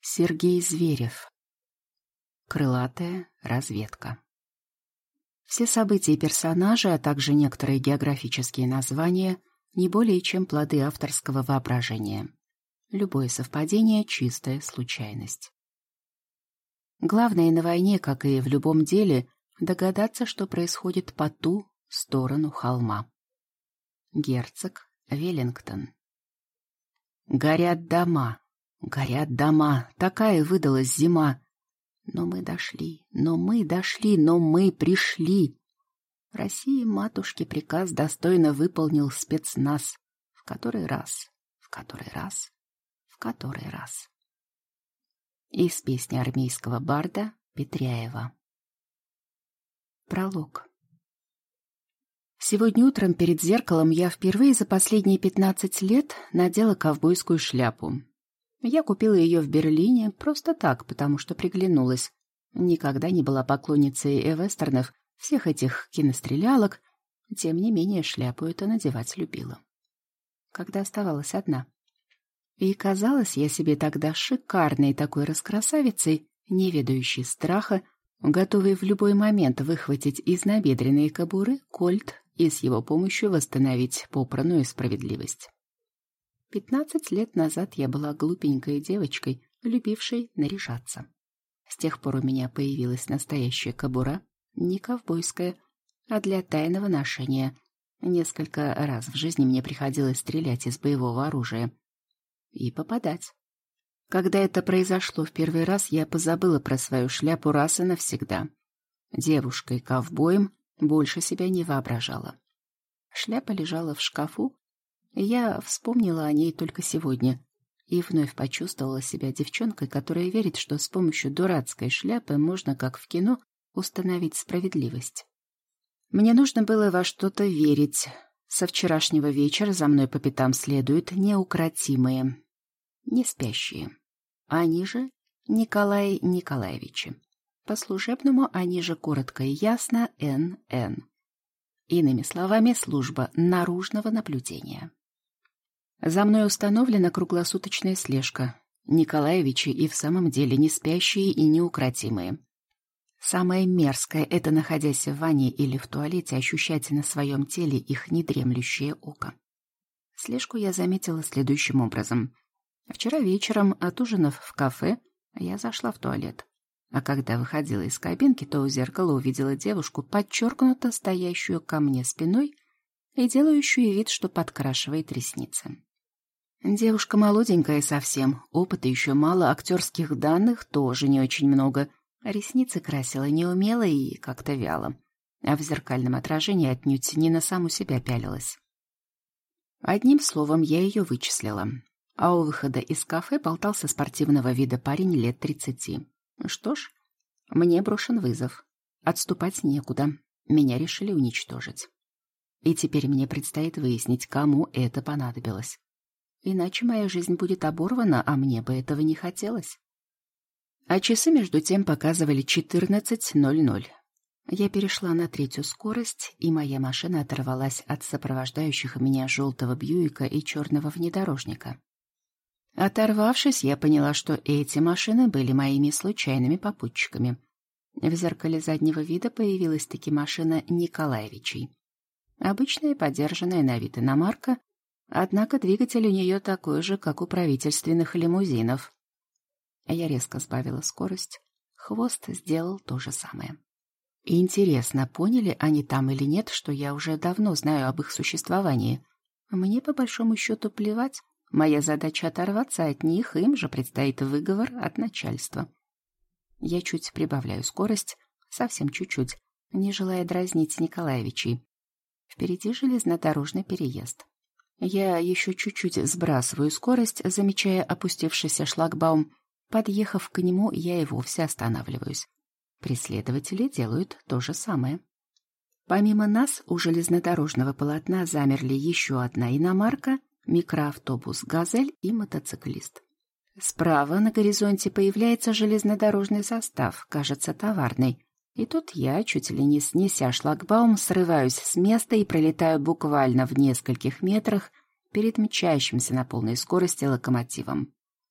Сергей Зверев. Крылатая разведка. Все события и персонажи, а также некоторые географические названия не более чем плоды авторского воображения. Любое совпадение — чистая случайность. Главное на войне, как и в любом деле, догадаться, что происходит по ту сторону холма. Герцог Веллингтон. Горят дома, такая выдалась зима. Но мы дошли, но мы пришли. России матушке приказ достойно выполнил спецназ. В который раз. Из песни армейского барда Петряева. Пролог. Сегодня утром перед зеркалом я впервые за последние 15 лет надела ковбойскую шляпу. Я купила ее в Берлине просто так, потому что приглянулась. Никогда не была поклонницей вестернов, всех этих кинострелялок. Тем не менее, шляпу эту надевать любила. Когда оставалась одна. И казалась я себе тогда шикарной такой раскрасавицей, не ведающей страха, готовой в любой момент выхватить из набедренной кобуры кольт и с его помощью восстановить попранную справедливость. 15 лет назад я была глупенькой девочкой, любившей наряжаться. С тех пор у меня появилась настоящая кобура, не ковбойская, а для тайного ношения. Несколько раз в жизни мне приходилось стрелять из боевого оружия. И попадать. Когда это произошло в первый раз, я позабыла про свою шляпу раз и навсегда. Девушкой-ковбоем больше себя не воображала. Шляпа лежала в шкафу, и я вспомнила о ней только сегодня и вновь почувствовала себя девчонкой, которая верит, что с помощью дурацкой шляпы можно, как в кино, установить справедливость. Мне нужно было во что-то верить. Со вчерашнего вечера за мной по пятам следуют неукротимые, не спящие. Они же Николай Николаевичи. По-служебному они же коротко и ясно НН. Иными словами, служба наружного наблюдения. За мной установлена круглосуточная слежка. Николаевичи и в самом деле не спящие и неукротимые. Самое мерзкое — это, находясь в ванне или в туалете, ощущать на своем теле их недремлющее око. Слежку я заметила следующим образом. Вчера вечером, отужинав в кафе, я зашла в туалет. А когда выходила из кабинки, то у зеркала увидела девушку, подчеркнуто стоящую ко мне спиной и делающую вид, что подкрашивает ресницы. Девушка молоденькая совсем, опыта еще мало, актерских данных тоже не очень много. Ресницы красила неумело и как-то вяло, а в зеркальном отражении отнюдь не на саму себя пялилась. Одним словом, я ее вычислила. А у выхода из кафе болтался спортивного вида парень лет 30. Что ж, мне брошен вызов. Отступать некуда. Меня решили уничтожить. И теперь мне предстоит выяснить, кому это понадобилось. Иначе моя жизнь будет оборвана, а мне бы этого не хотелось. А часы между тем показывали 14:00. Я перешла на 3-ю скорость, и моя машина оторвалась от сопровождающих меня желтого Бьюика и черного внедорожника. Оторвавшись, я поняла, что эти машины были моими случайными попутчиками. В зеркале заднего вида появилась-таки машина Николаевичей. Обычная, подержанная на вид иномарка, однако двигатель у нее такой же, как у правительственных лимузинов. Я резко сбавила скорость. Хвост сделал то же самое. Интересно, поняли они там или нет, что я уже давно знаю об их существовании? Мне, по большому счету, плевать. Моя задача — оторваться от них, им же предстоит выговор от начальства. Я чуть прибавляю скорость, совсем чуть-чуть, не желая дразнить Николаевичей. Впереди железнодорожный переезд. Я еще чуть-чуть сбрасываю скорость, замечая опустившийся шлагбаум. Подъехав к нему, я и вовсе останавливаюсь. Преследователи делают то же самое. Помимо нас у железнодорожного полотна замерли еще одна иномарка, микроавтобус «Газель» и мотоциклист. Справа на горизонте появляется железнодорожный состав, кажется, товарный. И тут я, чуть ли не снеся шлагбаум, срываюсь с места и пролетаю буквально в нескольких метрах перед мчащимся на полной скорости локомотивом.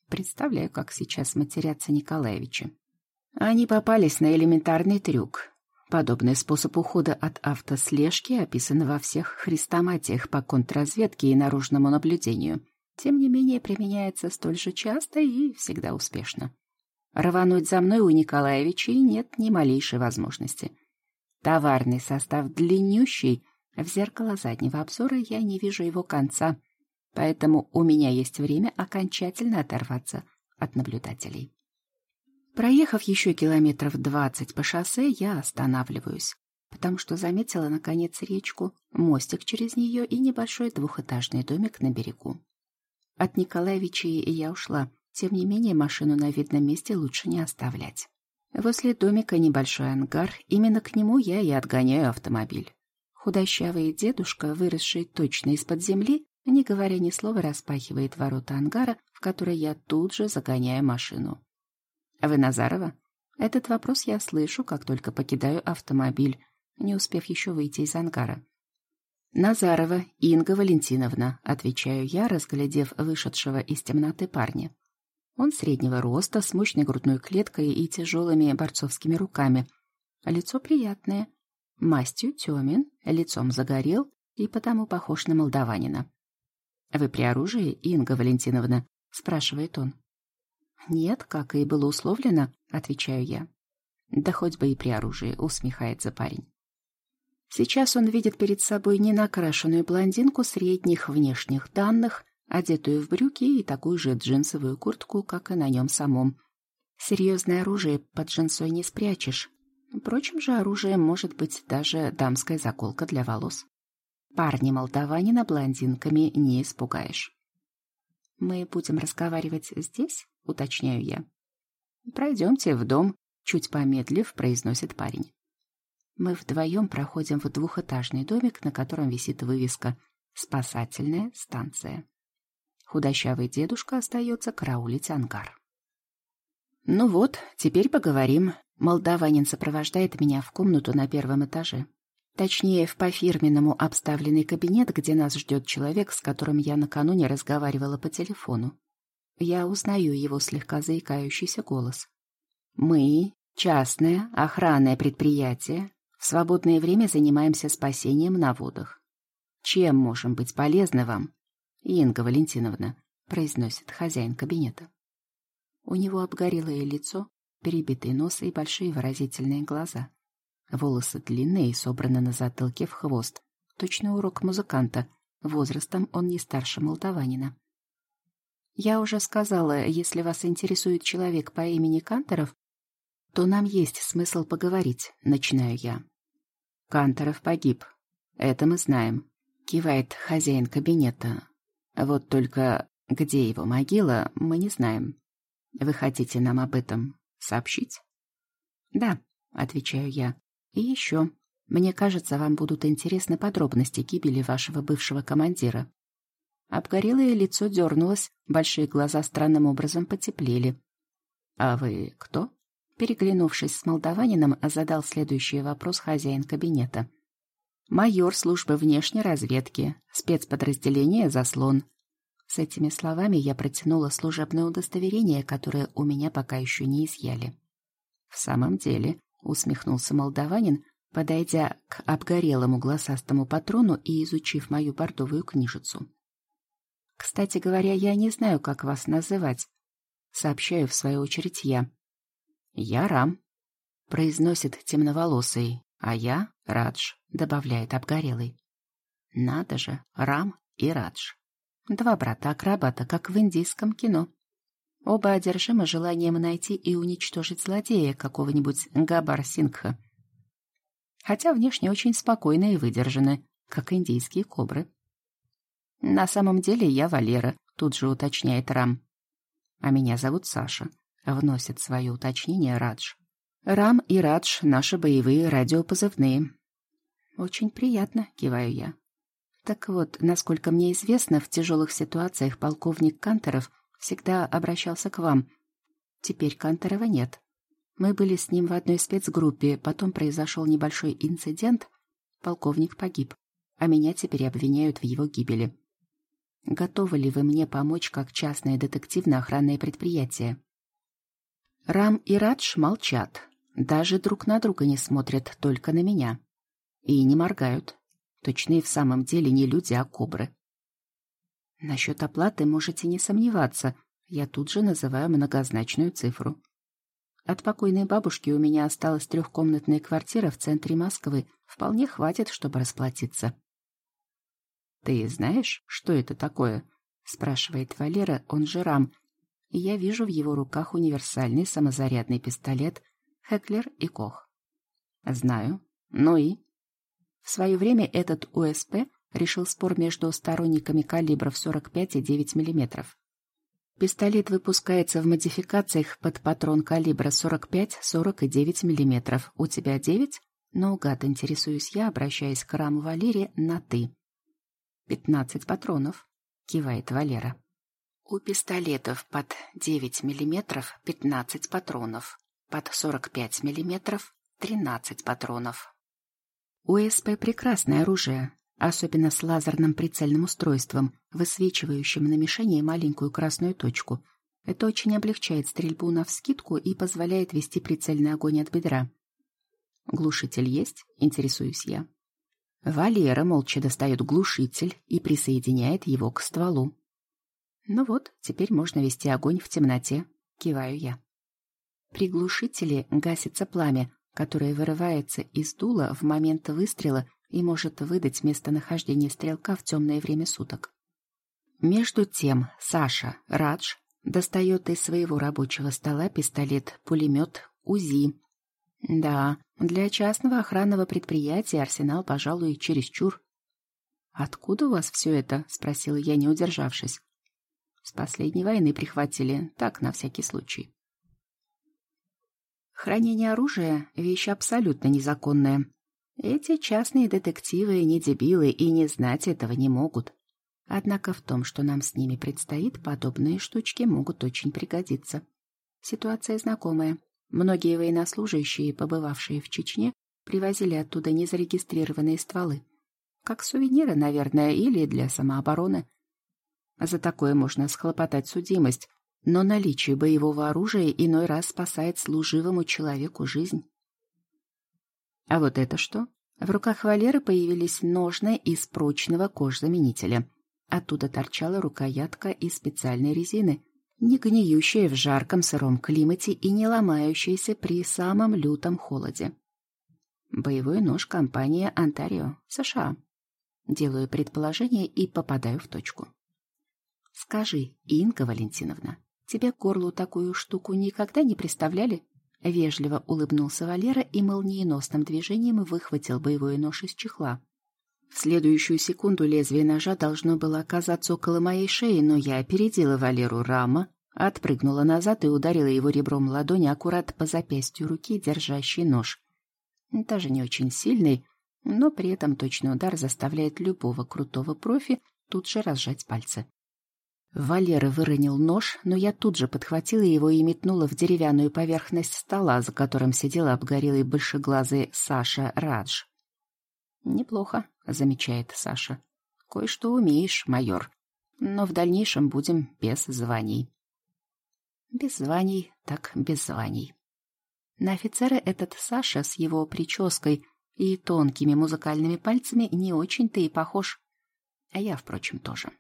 Представляю, как сейчас матерятся Николаевичи. Они попались на элементарный трюк. Подобный способ ухода от автослежки описан во всех хрестоматиях по контрразведке и наружному наблюдению. Тем не менее, применяется столь же часто и всегда успешно. Рвануть за мной у Николаевичей нет ни малейшей возможности. Товарный состав длиннющий, в зеркало заднего обзора я не вижу его конца, поэтому у меня есть время окончательно оторваться от наблюдателей. Проехав еще километров 20 по шоссе, я останавливаюсь, потому что заметила, наконец, речку, мостик через нее и небольшой двухэтажный домик на берегу. От Николаевичей я ушла, тем не менее машину на видном месте лучше не оставлять. Возле домика небольшой ангар, именно к нему я и отгоняю автомобиль. Худощавый дедушка, выросший точно из-под земли, не говоря ни слова, распахивает ворота ангара, в который я тут же загоняю машину. «Вы Назарова?» Этот вопрос я слышу, как только покидаю автомобиль, не успев еще выйти из ангара. «Назарова Инга Валентиновна», — отвечаю я, разглядев вышедшего из темноты парня. Он среднего роста, с мощной грудной клеткой и тяжелыми борцовскими руками. Лицо приятное, мастью темен, лицом загорел и потому похож на молдаванина. «Вы при оружии, Инга Валентиновна?» — спрашивает он. «Нет, как и было условлено», — отвечаю я. «Да хоть бы и при оружии», — усмехается парень. Сейчас он видит перед собой ненакрашенную блондинку средних внешних данных, одетую в брюки и такую же джинсовую куртку, как и на нем самом. Серьезное оружие под джинсой не спрячешь. Впрочем же, оружием может быть даже дамская заколка для волос. Парня-молдаванина блондинками не испугаешь. «Мы будем разговаривать здесь?» — уточняю я. «Пройдемте в дом», — чуть помедлив, произносит парень. Мы вдвоем проходим в двухэтажный домик, на котором висит вывеска «Спасательная станция». Худощавый дедушка остается караулить ангар. «Ну вот, теперь поговорим». Молдаванин сопровождает меня в комнату на первом этаже. Точнее, в по-фирменному обставленный кабинет, где нас ждет человек, с которым я накануне разговаривала по телефону. Я узнаю его слегка заикающийся голос. «Мы, частное охранное предприятие, в свободное время занимаемся спасением на водах. Чем можем быть полезны вам, Инга Валентиновна?» — произносит хозяин кабинета. У него обгорелое лицо, перебитый нос и большие выразительные глаза. Волосы длинные и собраны на затылке в хвост. Точно урок музыканта. Возрастом он не старше молдаванина. «Я уже сказала, если вас интересует человек по имени Канторов, то нам есть смысл поговорить», — начинаю я. «Канторов погиб. Это мы знаем», — кивает хозяин кабинета. «Вот только где его могила, мы не знаем. Вы хотите нам об этом сообщить?» «Да», — отвечаю я. «И еще, мне кажется, вам будут интересны подробности гибели вашего бывшего командира». Обгорелое лицо дернулось, большие глаза странным образом потеплели. «А вы кто?» Переглянувшись с молдаванином, задал следующий вопрос хозяин кабинета. «Майор службы внешней разведки, спецподразделение «Заслон». С этими словами я протянула служебное удостоверение, которое у меня пока еще не изъяли. «В самом деле», — усмехнулся молдаванин, подойдя к обгорелому глазастому патрону и изучив мою бордовую книжицу. «Кстати говоря, я не знаю, как вас называть», — сообщаю в свою очередь я. «Я Рам», — произносит темноволосый, «а я Радж», — добавляет обгорелый. Надо же, Рам и Радж. Два брата-акробата, как в индийском кино. Оба одержимы желанием найти и уничтожить злодея какого-нибудь Габбар Сингха. Хотя внешне очень спокойны и выдержаны, как индийские кобры. «На самом деле я Валера», — тут же уточняет Рам. «А меня зовут Саша», — вносит свое уточнение Радж. «Рам и Радж — наши боевые радиопозывные». «Очень приятно», — киваю я. Так вот, насколько мне известно, в тяжелых ситуациях полковник Канторов всегда обращался к вам. Теперь Канторова нет. Мы были с ним в одной спецгруппе, потом произошел небольшой инцидент, полковник погиб, а меня теперь обвиняют в его гибели. Готовы ли вы мне помочь как частное детективно-охранное предприятие? Рам и Радж молчат. Даже друг на друга не смотрят, только на меня. И не моргают. Точно и в самом деле не люди, а кобры. Насчет оплаты можете не сомневаться. Я тут же называю многозначную цифру. От покойной бабушки у меня осталась трехкомнатная квартира в центре Москвы. Вполне хватит, чтобы расплатиться. «Ты знаешь, что это такое?» — спрашивает Валера, он же Рам. И я вижу в его руках универсальный самозарядный пистолет «Хеклер и Кох». «Знаю. Ну и?» В свое время этот УСП решил спор между сторонниками калибров 45 и 9 мм. Пистолет выпускается в модификациях под патрон калибра 45, 40 и 9 мм. У тебя 9? Наугад интересуюсь я, обращаясь к Раму Валере на «ты». 15 патронов, кивает Валера. У пистолетов под 9 мм 15 патронов, под 45 мм 13 патронов. УСП — прекрасное оружие, особенно с лазерным прицельным устройством, высвечивающим на мишени маленькую красную точку. Это очень облегчает стрельбу навскидку и позволяет вести прицельный огонь от бедра. «Глушитель есть?» — интересуюсь я. Валера молча достает глушитель и присоединяет его к стволу. «Ну вот, теперь можно вести огонь в темноте», — киваю я. При глушителе гасится пламя, которое вырывается из дула в момент выстрела и может выдать местонахождение стрелка в темное время суток. Между тем Саша Радж достает из своего рабочего стола пистолет-пулемет УЗИ. Да, для частного охранного предприятия арсенал, пожалуй, чересчур. «Откуда у вас все это?» — спросила я, не удержавшись. «С последней войны прихватили, так, на всякий случай». Хранение оружия — вещь абсолютно незаконная. Эти частные детективы не дебилы и не знать этого не могут. Однако в том, что нам с ними предстоит, подобные штучки могут очень пригодиться. Ситуация знакомая. Многие военнослужащие, побывавшие в Чечне, привозили оттуда незарегистрированные стволы. Как сувениры, наверное, или для самообороны. За такое можно схлопотать судимость, но наличие боевого оружия иной раз спасает служивому человеку жизнь. А вот это что? В руках Валеры появились ножны из прочного кожзаменителя. Оттуда торчала рукоятка из специальной резины, не гниющая в жарком сыром климате и не ломающаяся при самом лютом холоде. Боевой нож компании «Онтарио», США. Делаю предположение и попадаю в точку. «Скажи, Инга Валентиновна, тебе к горлу такую штуку никогда не приставляли?» Вежливо улыбнулся Валера и молниеносным движением выхватил боевой нож из чехла. В следующую секунду лезвие ножа должно было оказаться около моей шеи, но я опередила Валеру Рама, отпрыгнула назад и ударила его ребром ладони аккурат по запястью руки, держащей нож. Даже не очень сильный, но при этом точный удар заставляет любого крутого профи тут же разжать пальцы. Валера выронил нож, но я тут же подхватила его и метнула в деревянную поверхность стола, за которым сидела обгорелый большеглазый Саша Радж. «Неплохо», — замечает Саша. «Кое-что умеешь, майор. Но в дальнейшем будем без званий». Без званий, так без званий. На офицера этот Саша с его прической и тонкими музыкальными пальцами не очень-то и похож. А я, впрочем, тоже.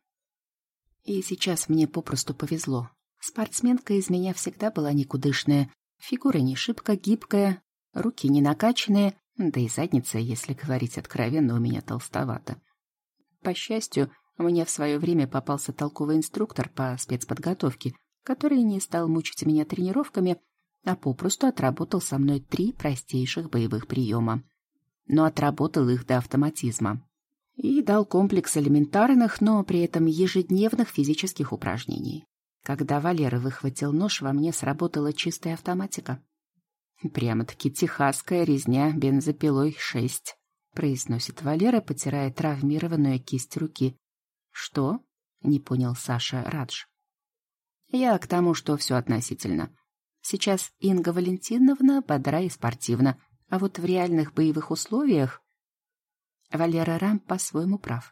И сейчас мне попросту повезло. Спортсменка из меня всегда была никудышная, фигура не шибко гибкая, руки не накачанные, да и задница, если говорить откровенно, у меня толстовата. По счастью, мне в свое время попался толковый инструктор по спецподготовке, который не стал мучить меня тренировками, а попросту отработал со мной 3 простейших боевых приема. Но отработал их до автоматизма. И дал комплекс элементарных, но при этом ежедневных физических упражнений. Когда Валера выхватил нож, во мне сработала чистая автоматика. «Прямо-таки техасская резня бензопилой 6», — произносит Валера, потирая травмированную кисть руки. «Что?» — не понял Саша Радж. «Я к тому, что все относительно. Сейчас Инга Валентиновна бодра и спортивна, а вот в реальных боевых условиях...» Валера Рам по-своему прав.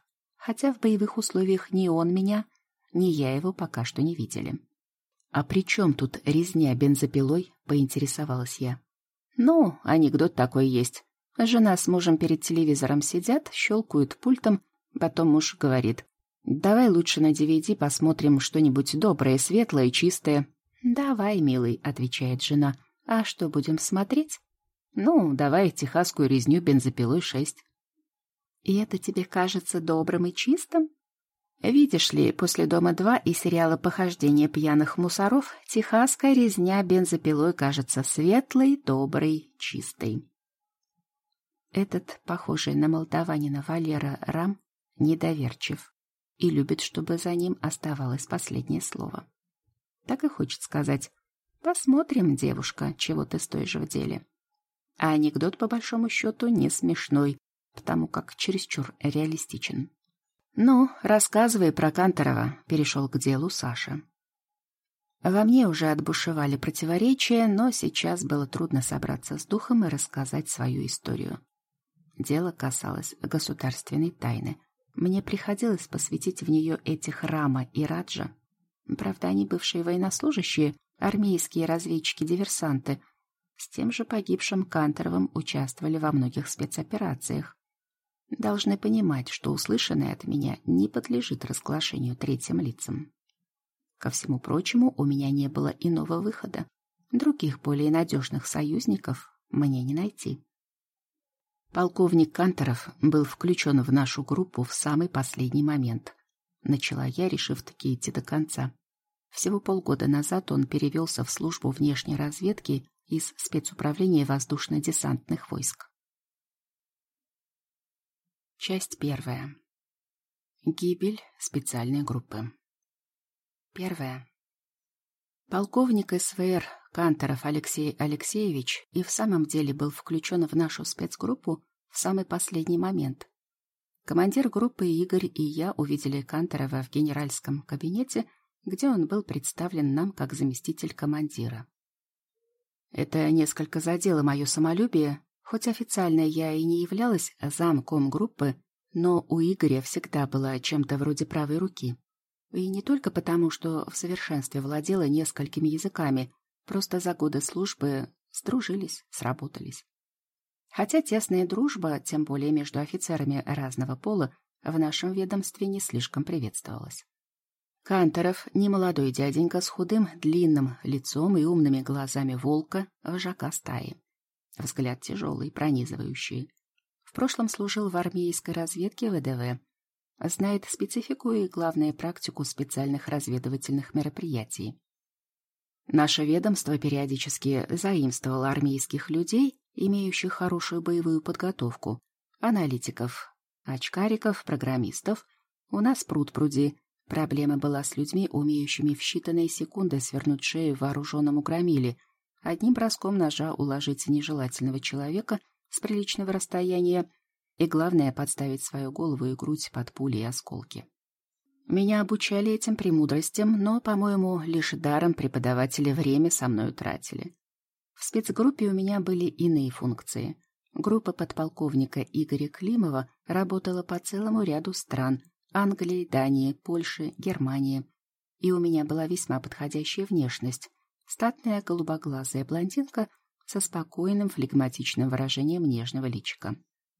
хотя в боевых условиях ни он меня, ни я его пока что не видели. «А при чем тут резня бензопилой?» — поинтересовалась я. «Ну, анекдот такой есть. Жена с мужем перед телевизором сидят, щелкают пультом, потом муж говорит: «Давай лучше на DVD посмотрим что-нибудь доброе, светлое, чистое». «Давай, милый», — отвечает жена. «А что будем смотреть?» «Ну, давай техасскую резню бензопилой 6». «И это тебе кажется добрым и чистым?» Видишь ли, после «Дома-2» и сериала «Похождение пьяных мусоров» техасская резня бензопилой кажется светлой, доброй, чистой. Этот, похожий на молдаванина Валера Рам, недоверчив и любит, чтобы за ним оставалось последнее слово. Так и хочет сказать: «Посмотрим, девушка, чего ты стоишь в деле». А анекдот, по большому счету, не смешной, потому как чересчур реалистичен. «Ну, рассказывай про Канторова», — перешел к делу Саша. Во мне уже отбушевали противоречия, но сейчас было трудно собраться с духом и рассказать свою историю. Дело касалось государственной тайны. Мне приходилось посвятить в нее этих Рама и Раджа. Правда, они бывшие военнослужащие, армейские разведчики-диверсанты. С тем же погибшим Канторовым участвовали во многих спецоперациях. Должны понимать, что услышанное от меня не подлежит разглашению третьим лицам. Ко всему прочему, у меня не было иного выхода. Других, более надежных союзников мне не найти. Полковник Канторов был включен в нашу группу в самый последний момент. Начала я, решив таки идти до конца. Всего полгода назад он перевелся в службу внешней разведки из спецуправления воздушно-десантных войск. Часть 1. Гибель специальной группы. 1. Полковник СВР Канторов Алексей Алексеевич и в самом деле был включен в нашу спецгруппу в самый последний момент. Командир группы Игорь и я увидели Канторова в генеральском кабинете, где он был представлен нам как заместитель командира. Это несколько задело мое самолюбие. Хоть официально я и не являлась замком группы, но у Игоря всегда была чем-то вроде правой руки. И не только потому, что в совершенстве владела несколькими языками, просто за годы службы сдружились, сработались. Хотя тесная дружба, тем более между офицерами разного пола, в нашем ведомстве не слишком приветствовалась. Канторов, немолодой дяденька с худым, длинным лицом и умными глазами волка, вожака стаи. Взгляд тяжелый, пронизывающий. В прошлом служил в армейской разведке ВДВ. Знает специфику и, главное, практику специальных разведывательных мероприятий. Наше ведомство периодически заимствовало армейских людей, имеющих хорошую боевую подготовку, аналитиков, очкариков, программистов. У нас пруд-пруди. Проблема была с людьми, умеющими в считанные секунды свернуть шею вооруженному громиле, одним броском ножа уложить нежелательного человека с приличного расстояния и, главное, подставить свою голову и грудь под пули и осколки. Меня обучали этим премудростям, но, по-моему, лишь даром преподаватели время со мной тратили. В спецгруппе у меня были иные функции. Группа подполковника Игоря Климова работала по целому ряду стран – Англии, Дании, Польши, Германии. И у меня была весьма подходящая внешность. Статная голубоглазая блондинка со спокойным флегматичным выражением нежного личика.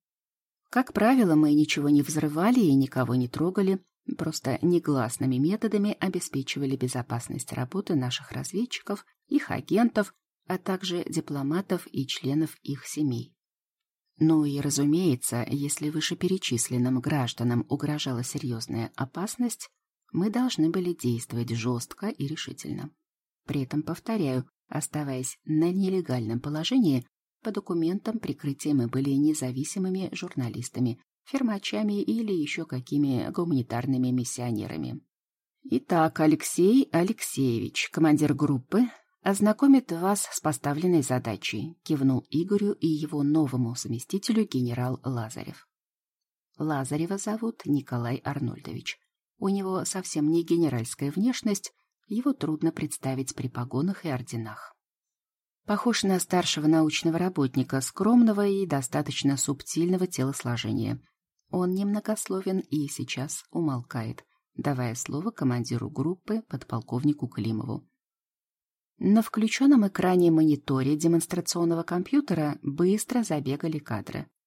Как правило, мы ничего не взрывали и никого не трогали, просто негласными методами обеспечивали безопасность работы наших разведчиков, их агентов, а также дипломатов и членов их семей. Ну и, разумеется, если вышеперечисленным гражданам угрожала серьезная опасность, мы должны были действовать жестко и решительно. При этом, повторяю, оставаясь на нелегальном положении, по документам прикрытия мы были независимыми журналистами, фермачами или еще какими гуманитарными миссионерами. Итак, Алексей Алексеевич, командир группы, ознакомит вас с поставленной задачей, кивнул Игорю и его новому заместителю генерал Лазарев. Лазарева зовут Николай Арнольдович. У него совсем не генеральская внешность, его трудно представить при погонах и орденах. Похож на старшего научного работника, скромного и достаточно субтильного телосложения. Он немногословен и сейчас умолкает, давая слово командиру группы подполковнику Климову. На включенном экране мониторе демонстрационного компьютера быстро забегали кадры.